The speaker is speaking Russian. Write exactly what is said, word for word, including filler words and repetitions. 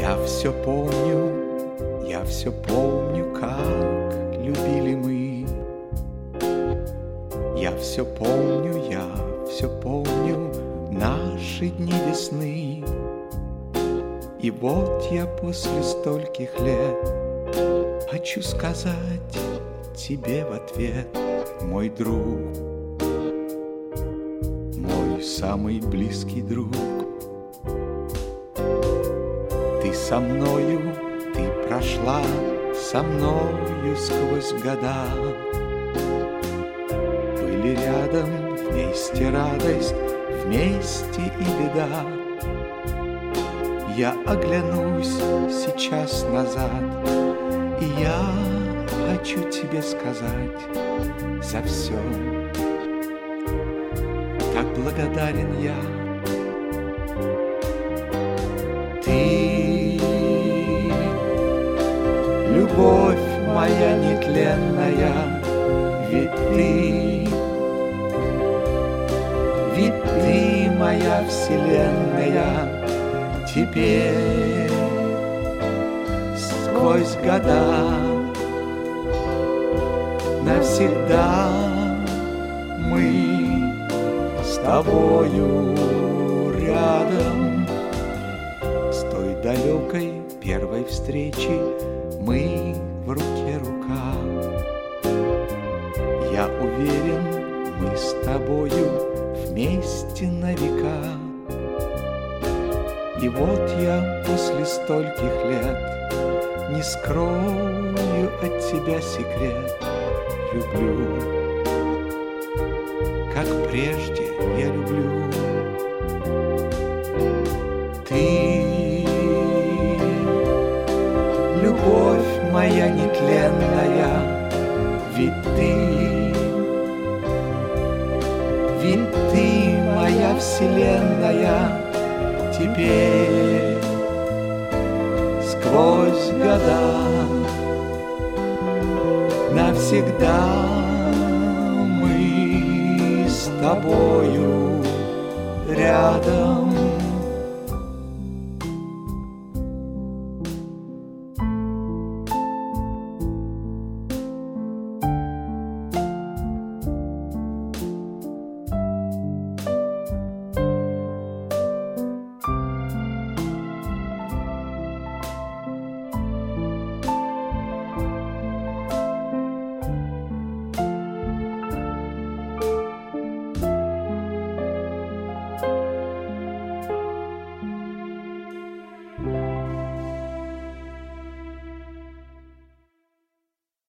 Я все помню, я все помню, как любили мы. Я все помню, я все помню наши дни весны. И вот я после стольких лет хочу сказать тебе в ответ, мой друг, мой самый близкий друг. Ты со мною, ты прошла со мною сквозь года. Были рядом, вместе радость, вместе и беда. Я оглянусь сейчас назад, и я хочу тебе сказать за все. Как благодарен я. Ты, любовь моя нетленная, ведь ты, ведь ты моя вселенная. Теперь сквозь года навсегда мы с тобою рядом. С той далекой первой встречи мы в руке рука. Я уверен, мы с тобою вместе на века. И вот я после стольких лет не скрою от тебя секрет. Люблю, как прежде я люблю. Ты, любовь моя нетленная, ведь ты, ведь ты моя вселенная. Теперь сквозь года навсегда мы с тобою рядом.